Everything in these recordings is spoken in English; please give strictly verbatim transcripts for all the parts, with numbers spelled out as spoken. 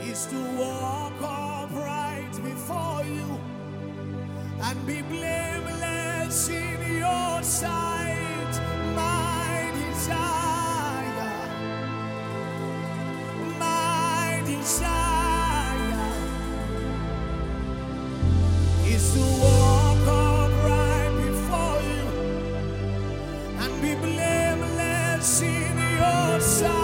is to walk upright before you and be blameless in your sight. My desire, my desire is to walk upright before you and be blameless in your sight.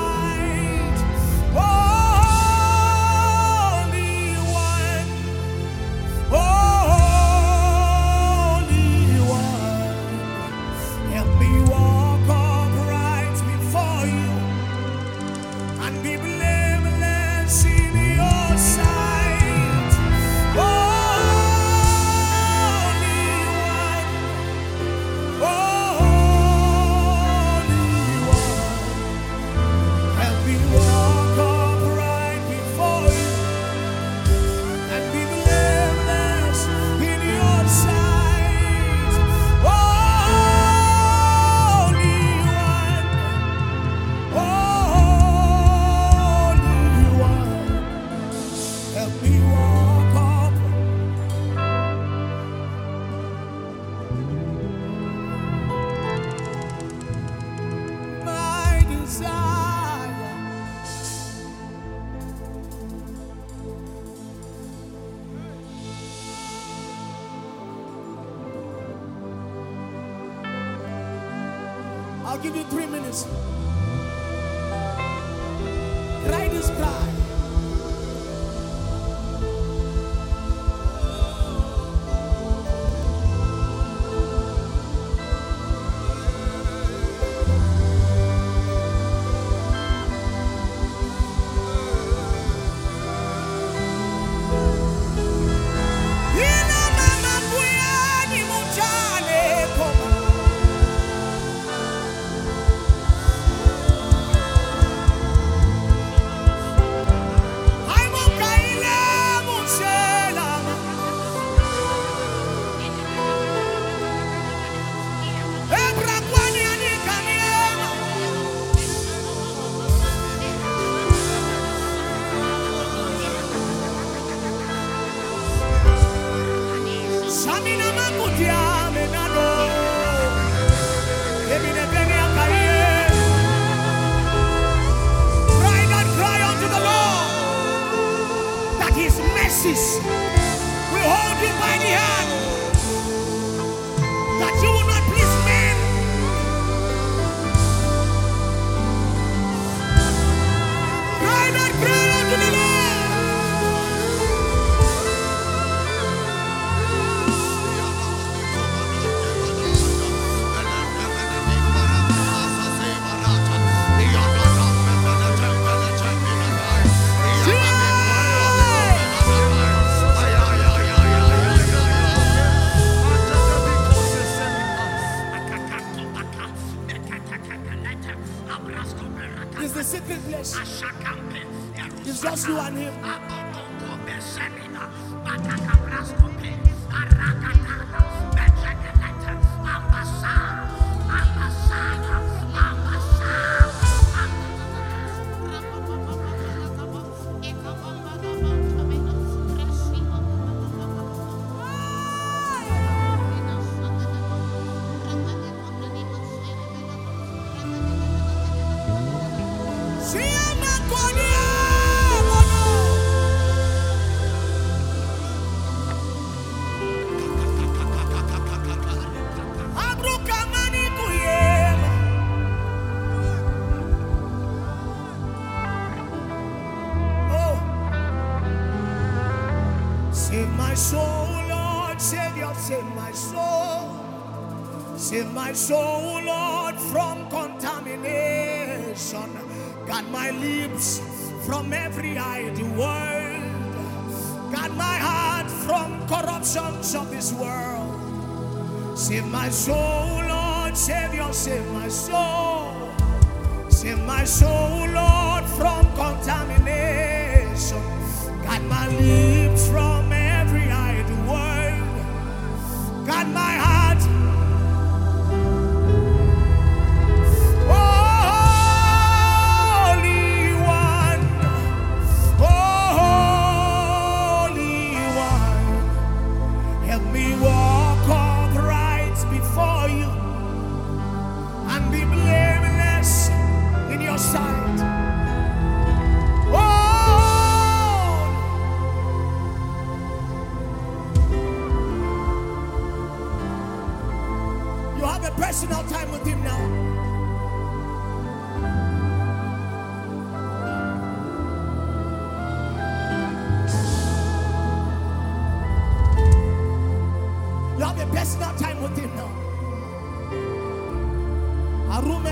I'll give you three minutes. Cry this cry. Will hold you by the hand, that you will not please men. Cry that cry unto the Lord. It's the secret place. It's just you and him. Save my soul, Lord, Savior, save my soul. Save my soul, Lord, from contamination. Guard my lips from every idle word. Guard my heart from corruptions of this world. Save my soul, Lord, Savior, save my soul. Save my soul, Lord, from contamination. Guard my lips from every idle word. Guard my heart. Holy One, oh,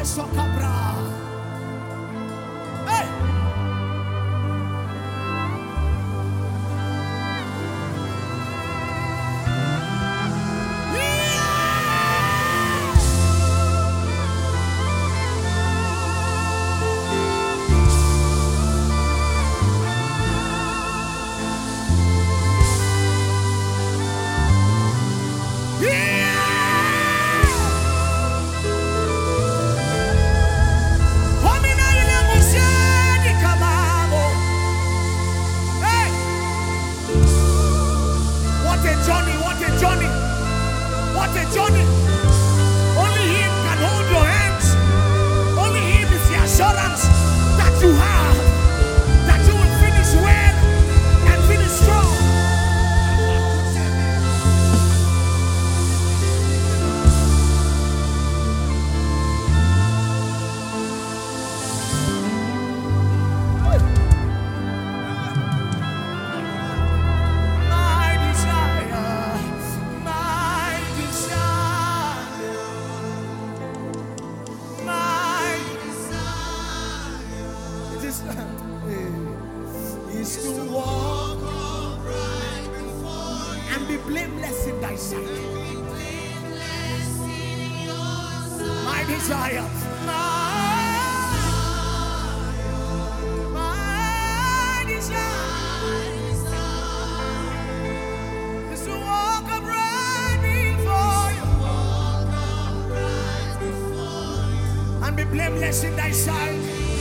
Hey! Johnny, what a journey! What a journey! Only Him can hold your hands. Only Him is the assurance that you have, that you will finish well and finish strong. Is to walk and be blameless in thy sight. My desire, my, my desire is to walk upright before you and be blameless in thy sight.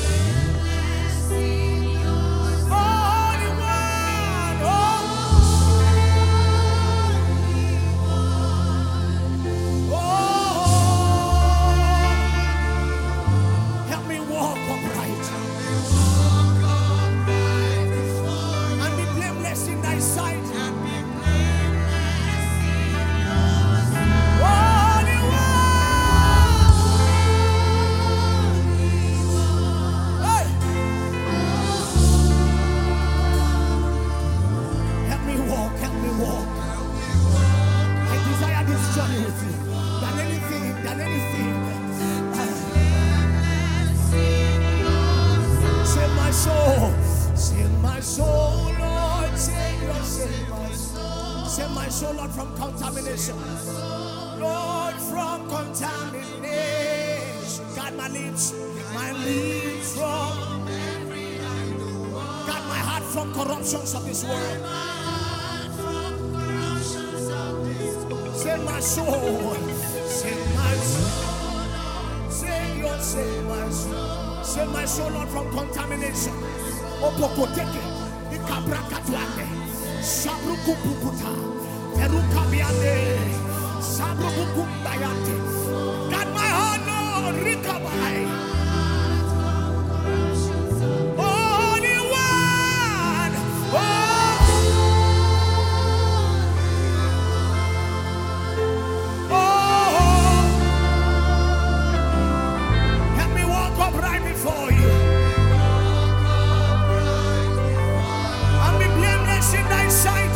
Save my soul, Lord, from contamination. Lord, from contamination. Guard my lips, my lips from guard my heart from corruptions of this world. Save my soul, save my soul, save your, save my soul, save my soul, Lord, from contamination. Opokoteke, ikabrakatwande. Sabrukupukuta, Perukabiande, Sabrukubayante. God, my heart, Lord, Rikabai. Only one. Oh. Oh. Help me walk upright before you. And be blameless in thy sight.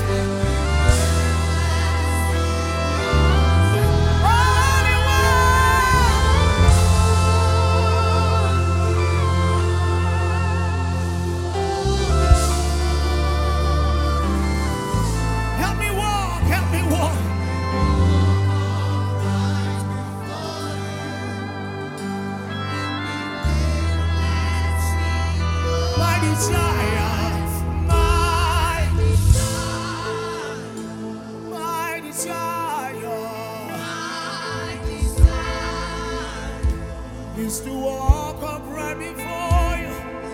Is to walk upright before you,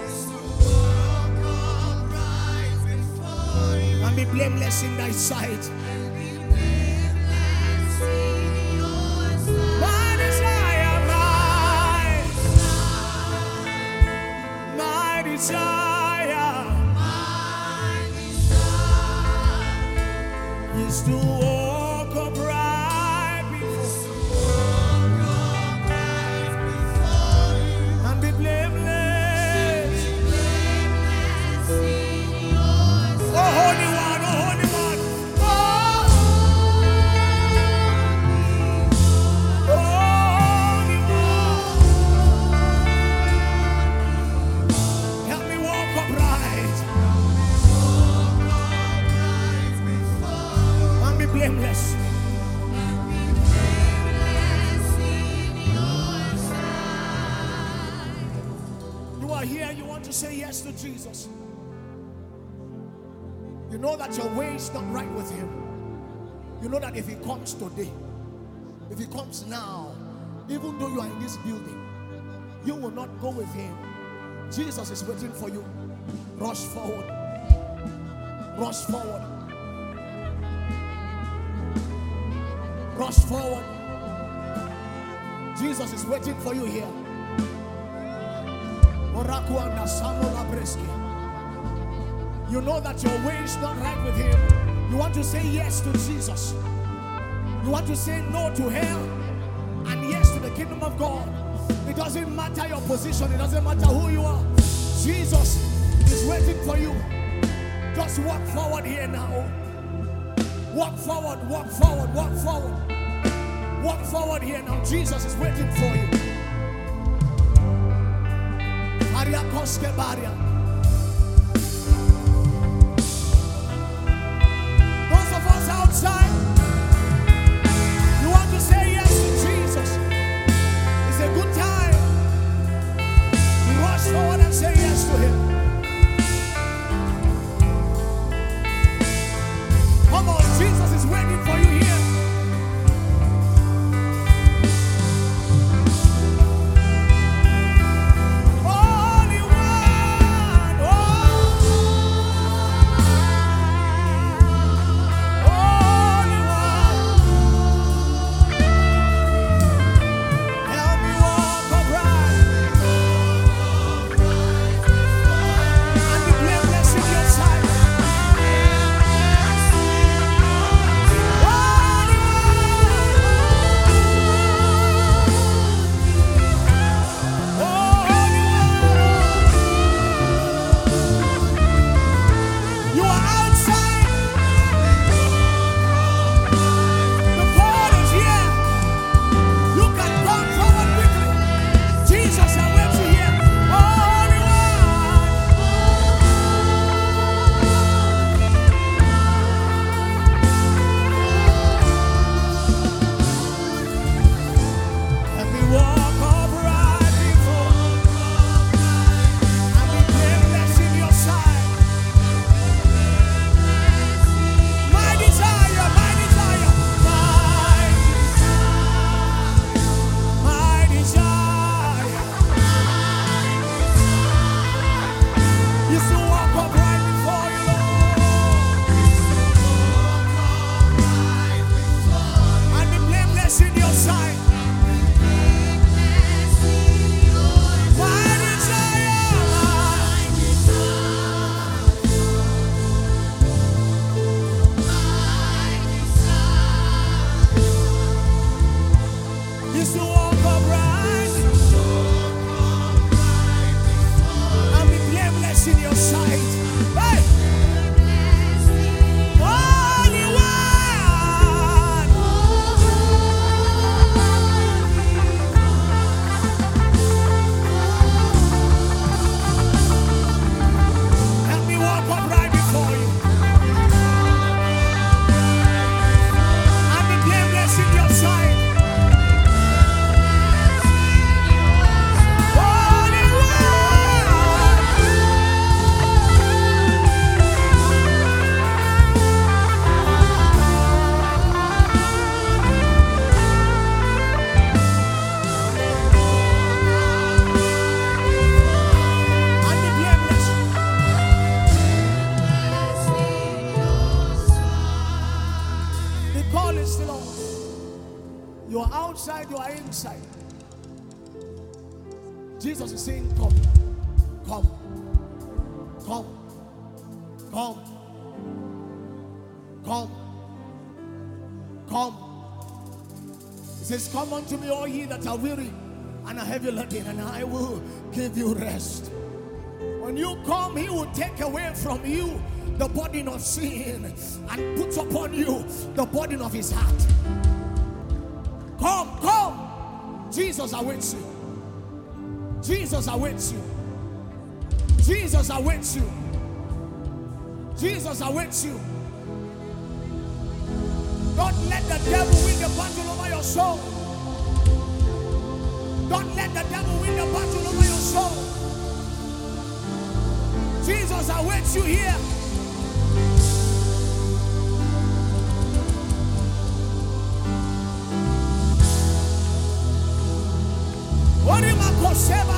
and be blameless in thy sight. My desire, my, my desire is to walk upright before and be blameless. Oh, Holy One, oh, Holy One. Oh, Holy One. say yes to Jesus, you know that your way is not right with him. You know that if he comes today, if he comes now, even though you are in this building, you will not go with him. Jesus is waiting for you. Rush forward. Rush forward. Rush forward. Jesus is waiting for you here. You know that your way is not right with him. You want to say yes to Jesus. You want to say no to hell and yes to the kingdom of God. It doesn't matter your position. It doesn't matter who you are. Jesus is waiting for you. Just walk forward here now. Walk forward, walk forward, walk forward. Walk forward here now. Jesus is waiting for you. Those of us outside, you want to say yes to Jesus. It's a good time to rush forward and say yes to him. Come on, Jesus is waiting for you here. Holy One, oh, Holy One, help me walk upright and be blameless in your sight. You are outside, you are inside. Jesus is saying, come, come, come, come, come, come. He says, come unto me, all ye that are weary and are heavy laden, and I will give you rest. When you come, he will take away from you the burden of sin and put upon you the burden of his heart. Come, come. Jesus awaits you. Jesus awaits you. Jesus awaits you. Jesus awaits you. Don't let the devil win the battle over your soul. Don't let the devil win the battle over your soul. Jesus awaits you here. What am I